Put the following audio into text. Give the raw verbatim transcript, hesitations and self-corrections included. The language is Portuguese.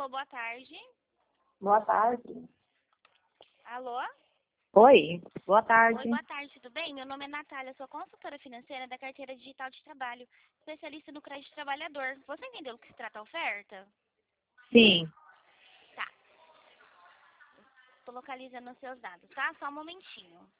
boa tarde. Boa tarde. Alô? Oi, boa tarde. Oi, boa tarde, tudo bem? Meu nome é Natália, sou consultora financeira da carteira digital de trabalho, especialista no crédito trabalhador. Você entendeu o que se trata a oferta? Sim, Tá. Tô localizando os seus dados, tá? Só um momentinho.